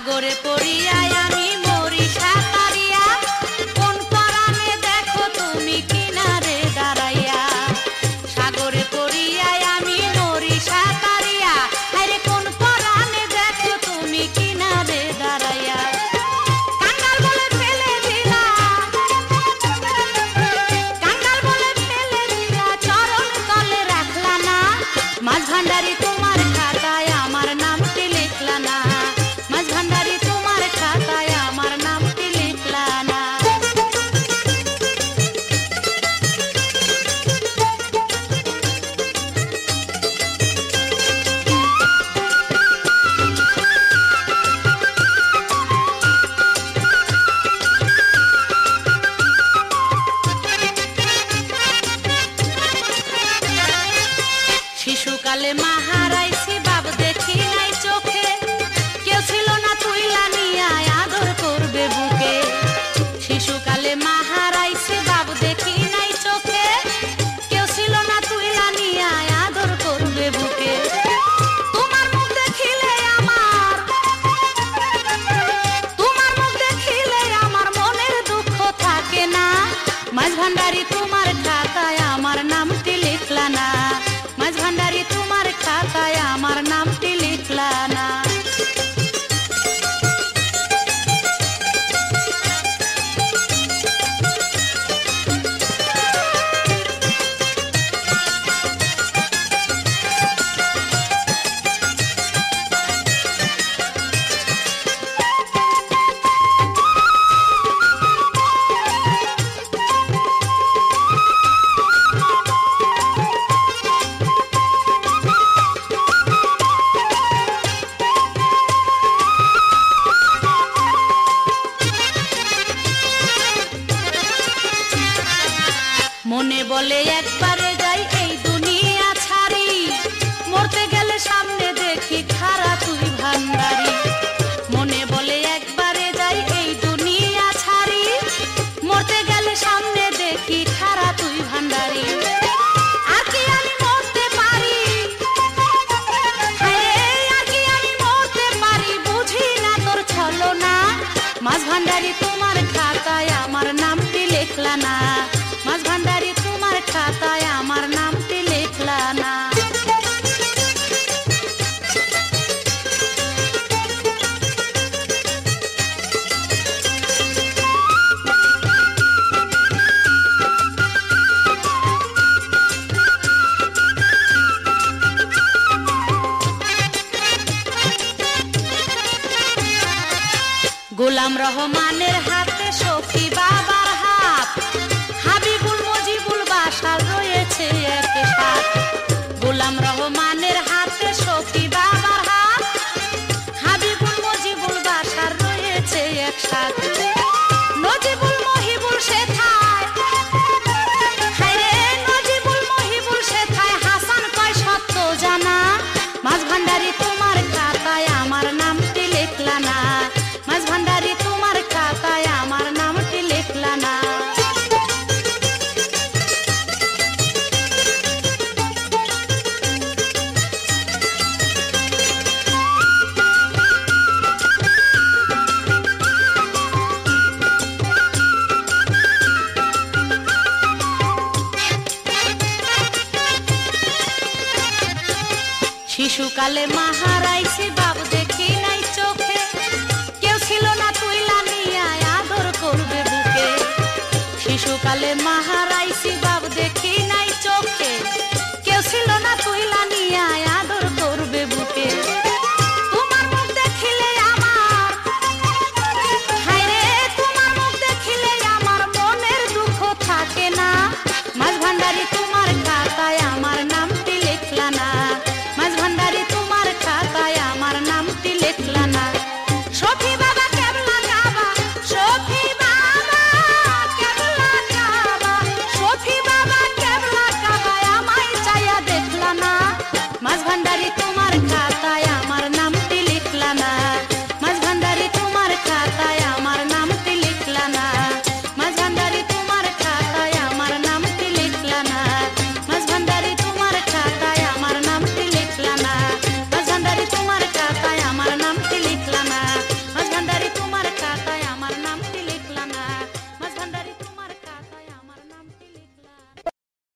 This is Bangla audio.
সাগরে পড়িয়ায় আমি মরি সাঁতারিয়া, কোন পরাণে দেখো তুমি কিনারে দাঁড়াইয়া। সাগরে পড়িয়ায় আমি মরি সাঁতারিয়া, আরে কোন পরাণে দেখো তুমি কিনারে দাঁড়াইয়া। কাঙ্গাল বলে ফেলে দিলা, কাঙ্গাল বলে ফেলে দিলা, চরণ তলে রাখলা না। মাছ ভান্ডারি তোমার খাতায় আমার নামটি লিখলা না, মাছ ভান্ডারি তোমার খাতায় আমার নামটি লিখলা না। শিশুকালে মা হারাইছি বাপ দেখি নাই চোখে, কেউ ছিল না তুইলা নিয়া আদর করবে বুকে। শিশুকালে মা হারাইছি বাপ দেখি নাই চোখে, কেউ ছিল না তুইলা নিয়া আদর করবে বুকে। তোমার মুখ দেখিলে আমার, তোমার মুখ দেখিলে আমার মনের দুঃখ থাকে না। মাছ ভান্ডারি তোমার খাতায় আমার নামটি লিখলা না, মাছ ভান্ডারি তোমার খাতায় আমার নামটি লিখলা না। মনে বলে একবারে যাই এই দুনিয়া ছাড়ি, মরতে গেলে সামনে দেখি খারা তুই ভান্ডারি। মনে বলে একবারে যাই এই দুনিয়া ছাড়ি, মরতে গেলে সামনে দেখি খারা তুই ভান্ডারি। আর কি আমি মরতে পারি, আর কি আমি মরতে পারি, বুঝি না তোর ছলনা। মাছ ভান্ডারি তোমার খাতায় আমার নামটি লিখলা না, মাছ ভান্ডারি তোমার খাতায় আমার নামটি লিখলা না। গোলাম রহমানের হাতে সখী বাবার হাত, হাবিবুল মজিবুল বাসার রয়েছে এক সাথ। গোলাম রহমানের হাতে সখী বাবার হাত, হাবিবুল মজিবুল বাসার রয়েছে এক সাথ। নজিবুল মহিবুল সেথায়, হায়রে নজিবুল মহিবুল সেথায়, হাসান কয় সত্য জানা। মাছ ভান্ডারি তোমার খাতায় আমার নামটি লিখলা না, মাছ ভান্ডারি তোমার খাতায় আমার নামটি লিখলা না। শিশুকালে মা হারাইছি বাপ দেখি নাই চোখে, কেউ ছিল না তুইলা নিয়া আদর করবে বুকে। শিশুকালে মা হারাইছি বাপ দেখি নাই